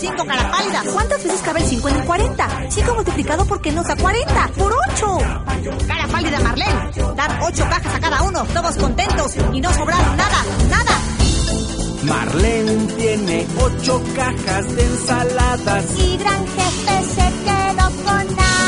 5, cara pálida. ¿Cuántas veces cabe el 5 en el 40? 5 multiplicado por qué nos da 40. ¡Por 8! Cara pálida, Marlene. Dar 8 cajas a cada uno, todos contentos y no sobraron nada. Marlene tiene 8 cajas de ensaladas. Y Gran Jefe se quedó con nada.